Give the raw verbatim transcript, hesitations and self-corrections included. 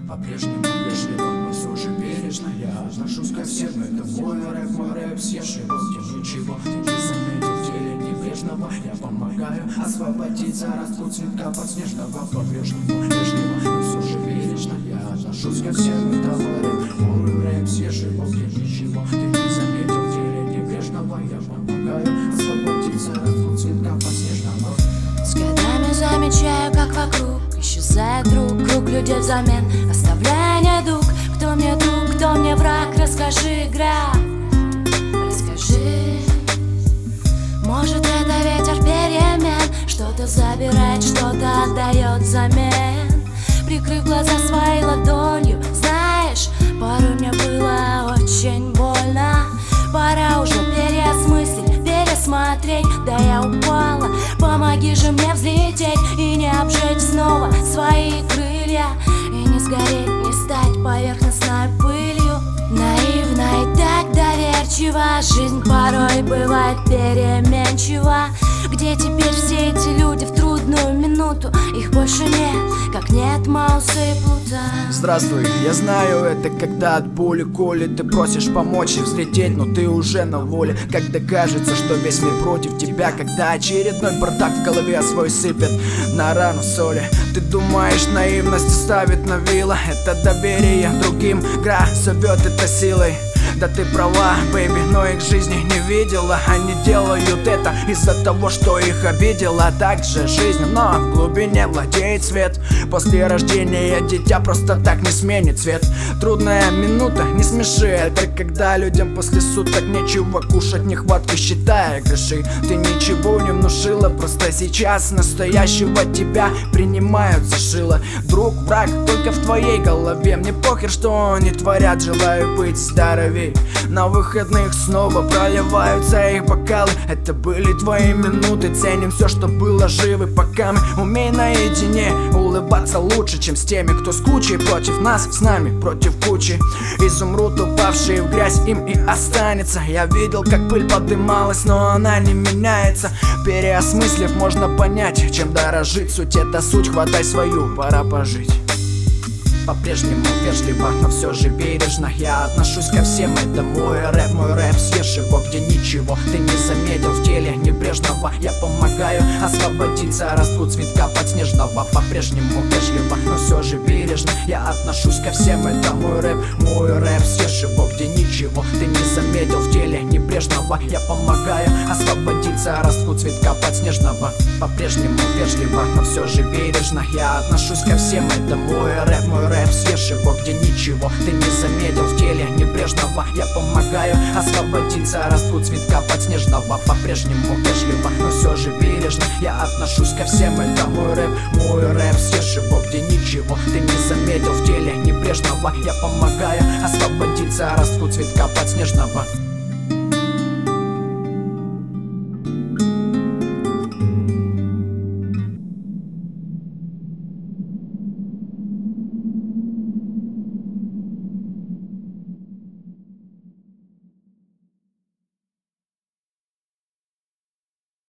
По-прежнему вежливо, но все же бережно. Я отношусь ко всем, это мой рэп, мой рэп. Съешь его, где ничего, ты не заметил в теле небрежного. Я помогаю освободиться, растут цветка подснежного. По-прежнему вежливо, но все же бережно. Я отношусь ко всем, это мой рэп, мой рэп. Съешь его, где ничего, ты не заметил в теле небрежного. Я помогаю освободиться, растут цветка подснежного. С годами замечаю, как вокруг исчезает друг, круг людей взамен, оставляя недуг. Кто мне друг, кто мне враг, расскажи, игра, расскажи. Может, это ветер перемен, что-то забирает, что-то отдает взамен. Прикрыв глаза своей ладонью, знаешь, порой мне было очень больно. Пора уже переосмыслить, пересмотреть, да я упала. Помоги же мне взлететь и не обжечь снова свои крылья, и не сгореть, не стать поверхностной пылью. Наивно и так доверчиво, жизнь порой бывает переменчива. Где теперь все эти люди в трудную минуту? Их больше нет, как нет Мауса и Плута. Здравствуй, я знаю это, когда от боли колет. Ты просишь помочь и взлететь, но ты уже на воле. Когда кажется, что весь мир против тебя, когда очередной бардак в голове свой сыпет на рану соли. Ты думаешь, наивность ставит на вила. Это доверие другим, гра зовет это силой. Да ты права, бэйби, но их жизни не видела. Они делают это из-за того, что их обидела. Так же жизнь, но в глубине владеет свет. После рождения дитя просто так не сменит цвет. Трудная минута, не смеши. Это когда людям после суток нечего кушать, нехватка считая гроши. Ты ничего не внушила, просто сейчас настоящего тебя принимают за шило. Друг, враг, только в твоей голове. Мне похер, что они творят, желаю быть здоровей. На выходных снова проливаются их бокалы. Это были твои минуты, ценим все, что было живы. Пока мы умей наедине улыбаться лучше, чем с теми, кто с кучей против нас, с нами против кучи. Изумруд, упавший в грязь, им и останется. Я видел, как пыль подымалась, но она не меняется. Переосмыслив, можно понять, чем дорожить. Суть это суть, хватай свою, пора пожить. По-прежнему вежливо, но все же бережно. Я отношусь ко всем, это мой рэп, мой рэп. Съешь его, где ничего ты не заметил в теле небрежного. Я помогаю освободиться, растут цветка подснежного. По-прежнему вежливо, но все же бережно. Я отношусь ко всем, это мой рэп, мой рэп. Съешь его, где ничего ты не заметил в теле небрежного. Я помогаю освободиться, растут цветка подснежного. По-прежнему вежливо, но все же бережно. Я отношусь ко всем, это мой рэп, мой рэп. Съешь его, где ничего ты не заметил в теле небрежного. Я помогаю освободиться, растут цветка подснежного. По-прежнему вежливо, но все же бережно. Я отношусь ко всем, это мой рэп, мой рэп. Съешь его, где ничего ты не заметил в теле небрежного. Я помогаю освободиться, растут цветка подснежного.